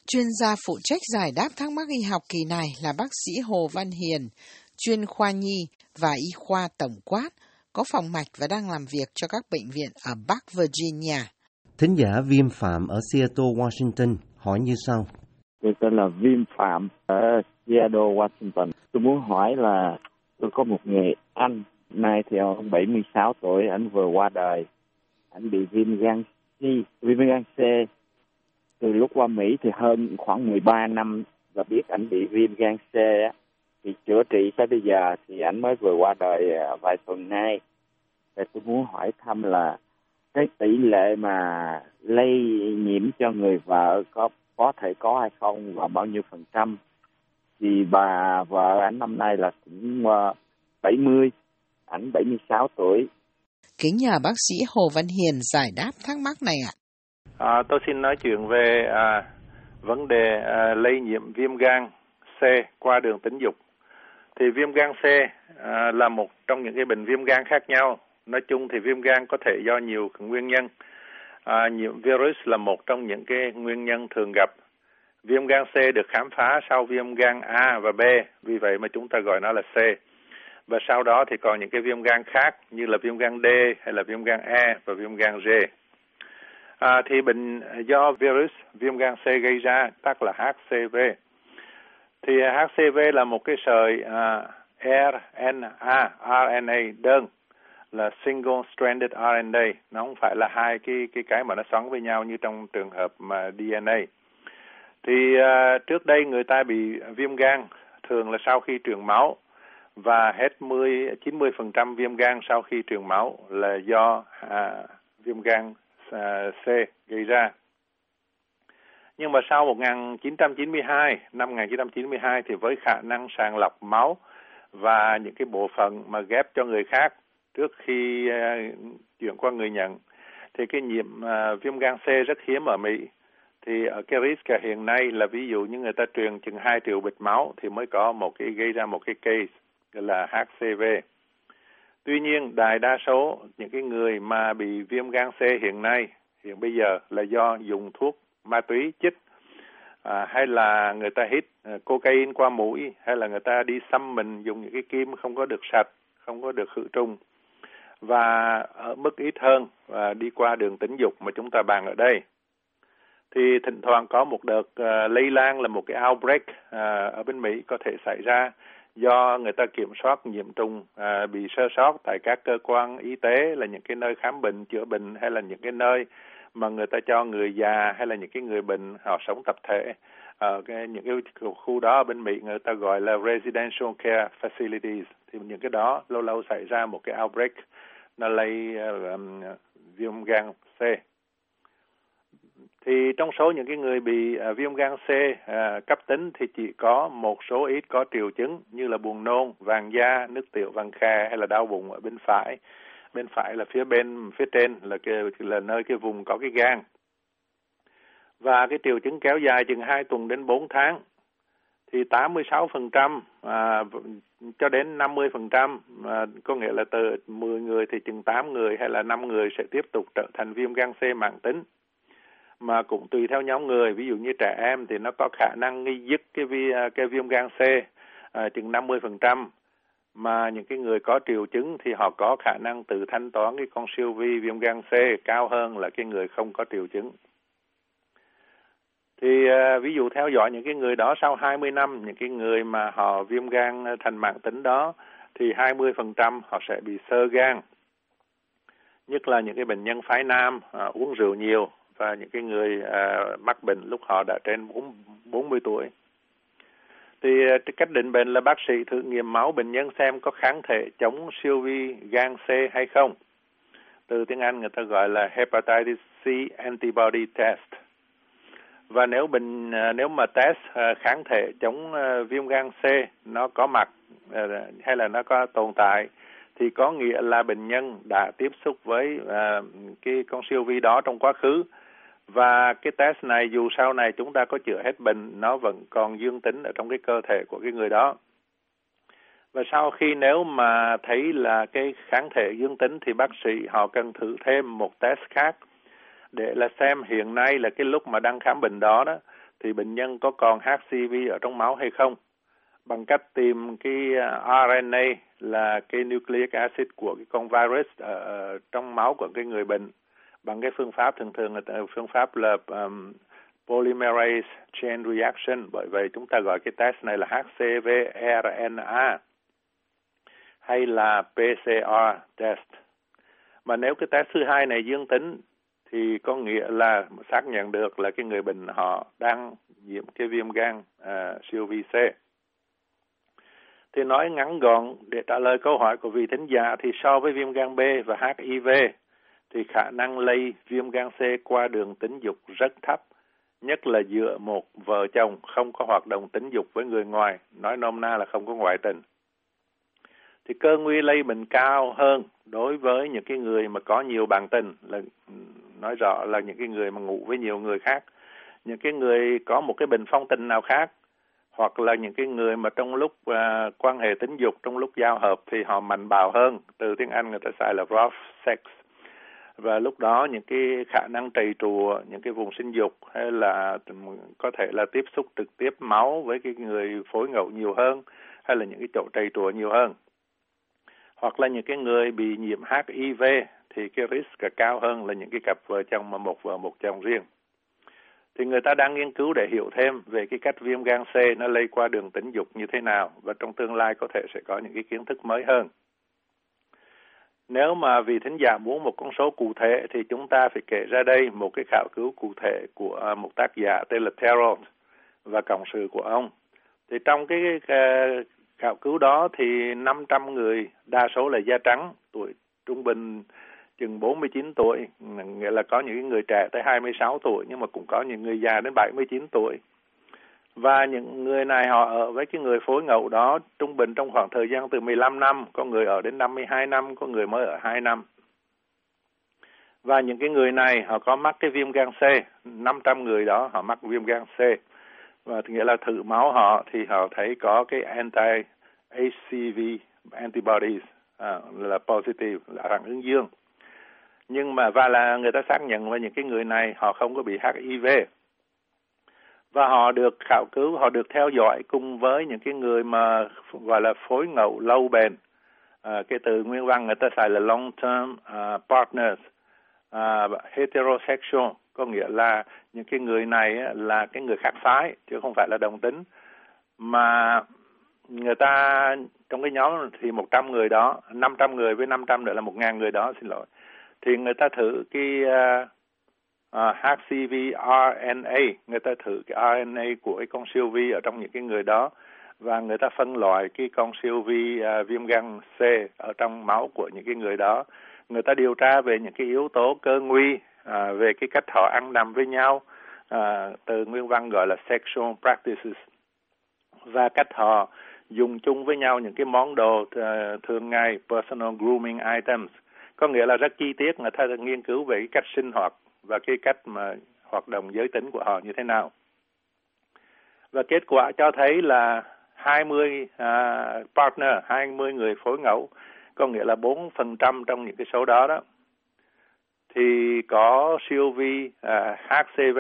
Chuyên gia phụ trách giải đáp thắc mắc y học kỳ này là bác sĩ Hồ Văn Hiền, chuyên khoa nhi và y khoa tổng quát, có phòng mạch và đang làm việc cho các bệnh viện ở Bắc Virginia. Thính giả Viêm Phạm ở Seattle, Washington hỏi như sau. Tôi tên là Viêm Phạm ở Seattle, Washington. Tôi muốn hỏi là tôi có một người anh, nay thì ông 76 tuổi, anh vừa qua đời. Anh bị viêm gan C. Từ lúc qua Mỹ thì hơn khoảng 13 năm và biết anh bị viêm gan C á. Thì chữa trị tới bây giờ thì anh mới vừa qua đời vài tuần nay. Thì tôi muốn hỏi thăm là cái tỷ lệ mà lây nhiễm cho người vợ có thể có hay không và bao nhiêu %. Thì bà vợ anh năm nay là cũng 70, anh 76 tuổi. Kính nhờ bác sĩ Hồ Văn Hiền giải đáp thắc mắc này ạ. Tôi xin nói chuyện về vấn đề lây nhiễm viêm gan C qua đường tính dục. Thì viêm gan C là một trong những cái bệnh viêm gan khác nhau. Nói chung thì viêm gan có thể do nhiều nguyên nhân. Nhiễm virus là một trong những cái nguyên nhân thường gặp. Viêm gan C được khám phá sau viêm gan A và B, vì vậy mà chúng ta gọi nó là C. Và sau đó thì còn những cái viêm gan khác như là viêm gan D hay là viêm gan E và viêm gan G. Thì bệnh do virus viêm gan C gây ra, tắt là HCV. Thì HCV là một cái sợi RNA đơn, là single stranded RNA, nó không phải là hai cái mà nó xoắn với nhau như trong trường hợp mà DNA. Thì trước đây người ta bị viêm gan thường là sau khi truyền máu, và hết 90% viêm gan sau khi truyền máu là do viêm gan C gây ra. Nhưng mà sau năm 1992 thì với khả năng sàng lọc máu và những cái bộ phận mà ghép cho người khác trước khi chuyển qua người nhận, thì cái nhiễm viêm gan C rất hiếm ở Mỹ. Thì ở cái risk hiện nay là ví dụ như người ta truyền chừng 2 triệu bịch máu thì mới có gây ra một cái case gọi là HCV. Tuy nhiên, đại đa số những cái người mà bị viêm gan C hiện bây giờ là do dùng thuốc ma túy chích, hay là người ta hít cocaine qua mũi, hay là người ta đi xăm mình dùng những cái kim không có được sạch, không có được khử trùng, và ở mức ít hơn đi qua đường tính dục mà chúng ta bàn ở đây. Thì thỉnh thoảng có một đợt lây lan là một cái outbreak ở bên Mỹ có thể xảy ra do người ta kiểm soát nhiễm trùng bị sơ sót tại các cơ quan y tế, là những cái nơi khám bệnh, chữa bệnh, hay là những cái nơi mà người ta cho người già hay là những cái người bệnh họ sống tập thể. Những cái khu đó ở bên Mỹ người ta gọi là residential care facilities. Thì những cái đó lâu lâu xảy ra một cái outbreak, nó lây viêm gan C. Thì trong số những cái người bị viêm gan C cấp tính thì chỉ có một số ít có triệu chứng như là buồn nôn, vàng da, nước tiểu vàng khè hay là đau bụng ở bên phải. Bên phải là phía trên là nơi cái vùng có cái gan. Và cái triệu chứng kéo dài chừng 2 tuần đến 4 tháng. Thì 86% cho đến 50%, có nghĩa là từ 10 người thì chừng 8 người hay là 5 người sẽ tiếp tục trở thành viêm gan C mãn tính. Mà cũng tùy theo nhóm người, ví dụ như trẻ em thì nó có khả năng dứt cái viêm gan C chừng 50%, mà những cái người có triệu chứng thì họ có khả năng tự thanh toán cái con siêu vi viêm gan C cao hơn là cái người không có triệu chứng. Thì ví dụ theo dõi những cái người đó sau 20 năm, những cái người mà họ viêm gan thành mãn tính đó, thì 20% họ sẽ bị xơ gan. Nhất là những cái bệnh nhân phái nam uống rượu nhiều, và những cái người mắc bệnh lúc họ đã trên 40 tuổi. Thì cách định bệnh là bác sĩ thử nghiệm máu bệnh nhân xem có kháng thể chống siêu vi gan C hay không. Từ tiếng Anh người ta gọi là hepatitis C antibody test. Và nếu mà test kháng thể chống viêm gan C nó có mặt hay là nó có tồn tại, thì có nghĩa là bệnh nhân đã tiếp xúc với cái con siêu vi đó trong quá khứ. Và cái test này dù sau này chúng ta có chữa hết bệnh, nó vẫn còn dương tính ở trong cái cơ thể của cái người đó. Và sau khi nếu mà thấy là cái kháng thể dương tính thì bác sĩ họ cần thử thêm một test khác để là xem hiện nay là cái lúc mà đang khám bệnh đó thì bệnh nhân có còn HCV ở trong máu hay không, bằng cách tìm cái RNA là cái nucleic acid của cái con virus ở trong máu của cái người bệnh, bằng cái phương pháp thường là phương pháp là polymerase chain reaction. Bởi vậy chúng ta gọi cái test này là HCV-RNA hay là PCR test. Mà nếu cái test thứ hai này dương tính thì có nghĩa là xác nhận được là cái người bệnh họ đang nhiễm cái viêm gan siêu vi C. Thì nói ngắn gọn để trả lời câu hỏi của vị thính giả thì so với viêm gan B và HIV thì khả năng lây viêm gan C qua đường tính dục rất thấp, nhất là giữa một vợ chồng không có hoạt động tính dục với người ngoài, nói nôm na là không có ngoại tình. Thì cơ nguy lây bệnh cao hơn đối với những cái người mà có nhiều bạn tình, là nói rõ là những cái người mà ngủ với nhiều người khác, những cái người có một cái bệnh phong tình nào khác, hoặc là những cái người mà trong lúc quan hệ tính dục, trong lúc giao hợp thì họ mạnh bạo hơn, từ tiếng Anh người ta xài là rough sex. Và lúc đó những cái khả năng trầy trùa, những cái vùng sinh dục hay là có thể là tiếp xúc trực tiếp máu với cái người phối ngẫu nhiều hơn, hay là những cái chỗ trầy trùa nhiều hơn. Hoặc là những cái người bị nhiễm HIV thì cái risk cao hơn là những cái cặp vợ chồng mà một vợ một chồng riêng. Thì người ta đang nghiên cứu để hiểu thêm về cái cách viêm gan C nó lây qua đường tính dục như thế nào, và trong tương lai có thể sẽ có những cái kiến thức mới hơn. Nếu mà vị thính giả muốn một con số cụ thể thì chúng ta phải kể ra đây một cái khảo cứu cụ thể của một tác giả tên là Terrell và cộng sự của ông. Thì trong cái khảo cứu đó thì 500 người, đa số là da trắng, tuổi trung bình chừng 49 tuổi, nghĩa là có những người trẻ tới 26 tuổi, nhưng mà cũng có những người già đến 79 tuổi. Và những người này họ ở với cái người phối ngẫu đó trung bình trong khoảng thời gian từ 15 năm, có người ở đến 52 năm, có người mới ở 2 năm. Và những cái người này họ có mắc cái viêm gan C, 500 người đó họ mắc viêm gan C. Và nghĩa là thử máu họ thì họ thấy có cái anti-HCV antibodies là positive, là phản ứng dương. Nhưng mà và là người ta xác nhận với những cái người này họ không có bị HIV. Và họ được khảo cứu, họ được theo dõi cùng với những cái người mà gọi là phối ngẫu lâu bền. Cái từ nguyên văn người ta xài là long term partners, heterosexual, có nghĩa là những cái người này là cái người khác phái chứ không phải là đồng tính. Mà người ta trong cái nhóm thì 100 người đó, 500 người với 500 nữa là 1.000 người đó, xin lỗi. Thì người ta thử cái HCV RNA, người ta thử cái RNA của cái con siêu vi ở trong những cái người đó, và người ta phân loại cái con siêu vi viêm gan C ở trong máu của những cái người đó. Người ta điều tra về những cái yếu tố cơ nguy, về cái cách họ ăn nằm với nhau, từ nguyên văn gọi là sexual practices, và cách họ dùng chung với nhau những cái món đồ thường ngày, personal grooming items. Có nghĩa là rất chi tiết, người ta nghiên cứu về cái cách sinh hoạt và cái cách mà hoạt động giới tính của họ như thế nào. Và kết quả cho thấy là 20 partner, 20 người phối ngẫu, có nghĩa là 4% trong những cái số đó đó, thì có siêu vi HCV.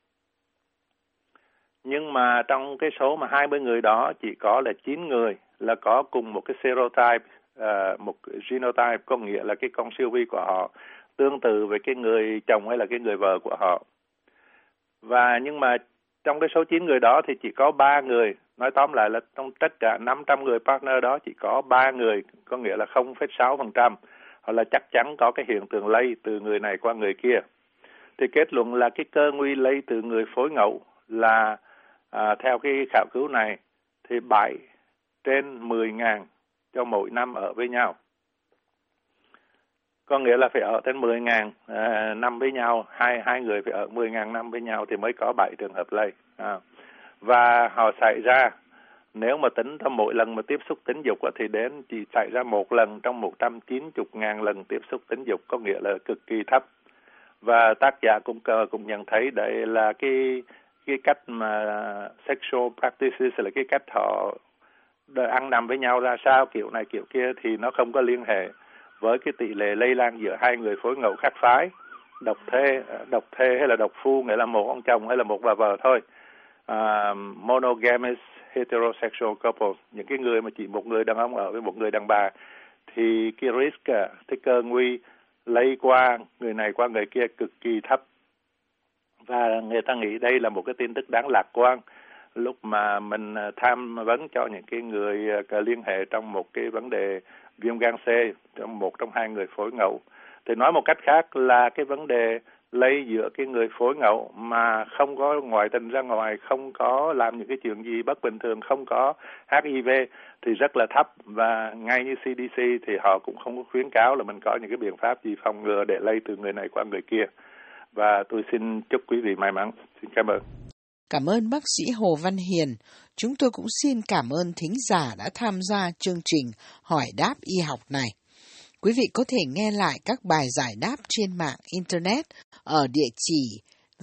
Nhưng mà trong cái số mà 20 người đó chỉ có là 9 người là có cùng một cái serotype, một genotype, có nghĩa là cái con siêu vi của họ tương tự với cái người chồng hay là cái người vợ của họ. Và nhưng mà trong cái số 9 người đó thì chỉ có 3 người, nói tóm lại là trong tất cả 500 người partner đó chỉ có 3 người, có nghĩa là 0,6%, họ là chắc chắn có cái hiện tượng lây từ người này qua người kia. Thì kết luận là cái cơ nguy lây từ người phối ngẫu là theo cái khảo cứu này thì 7 trên 10.000 cho mỗi năm ở với nhau. Có nghĩa là phải ở trên 10.000 năm với nhau, hai người phải ở 10.000 năm với nhau thì mới có 7 trường hợp lây. Và họ xảy ra, nếu mà tính theo mỗi lần mà tiếp xúc tính dục thì đến chỉ xảy ra một lần trong 190.000 lần tiếp xúc tính dục, có nghĩa là cực kỳ thấp. Và tác giả cũng nhận thấy đây là cái cách mà sexual practices, là cái cách họ ăn nằm với nhau ra sao, kiểu này kiểu kia, thì nó không có liên hệ với cái tỷ lệ lây lan giữa hai người phối ngẫu khác phái, độc thê hay là độc phu, nghĩa là một ông chồng hay là một bà vợ thôi. monogamous heterosexual couples, những cái người mà chỉ một người đàn ông ở với một người đàn bà, thì cái risk, cái cơ nguy lây qua người này qua người kia cực kỳ thấp. Và người ta nghĩ đây là một cái tin tức đáng lạc quan lúc mà mình tham vấn cho những cái người liên hệ trong một cái vấn đề viêm gan C trong một trong hai người phối ngẫu. Thì nói một cách khác là cái vấn đề lây giữa cái người phối ngẫu mà không có ngoại tình ra ngoài, không có làm những cái chuyện gì bất bình thường, không có HIV thì rất là thấp. Và ngay như CDC thì họ cũng không có khuyến cáo là mình có những cái biện pháp gì phòng ngừa để lây từ người này qua người kia. Và tôi xin chúc quý vị may mắn. Xin cảm ơn. Cảm ơn bác sĩ Hồ Văn Hiền. Chúng tôi cũng xin cảm ơn thính giả đã tham gia chương trình Hỏi đáp y học này. Quý vị có thể nghe lại các bài giải đáp trên mạng Internet ở địa chỉ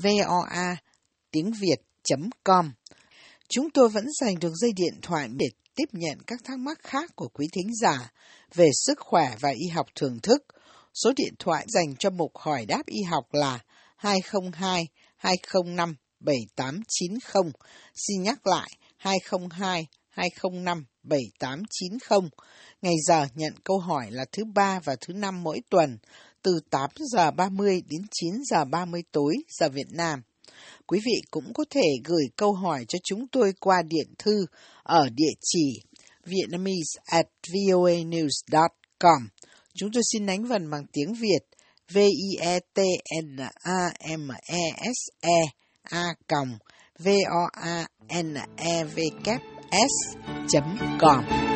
voa.tiếng.việt.com. Chúng tôi vẫn dành được dây điện thoại để tiếp nhận các thắc mắc khác của quý thính giả về sức khỏe và y học thường thức. Số điện thoại dành cho mục Hỏi đáp y học là 202 205 7890. Xin nhắc lại 202 205 7890. Ngày giờ nhận câu hỏi là thứ Ba và thứ Năm mỗi tuần, từ 8 giờ 30 đến 9 giờ 30 tối giờ Việt Nam. Quý vị cũng có thể gửi câu hỏi cho chúng tôi qua điện thư ở địa chỉ vietnamese@voanews.com. Chúng tôi xin đánh vần bằng tiếng Việt vietnamese@voanevks.com.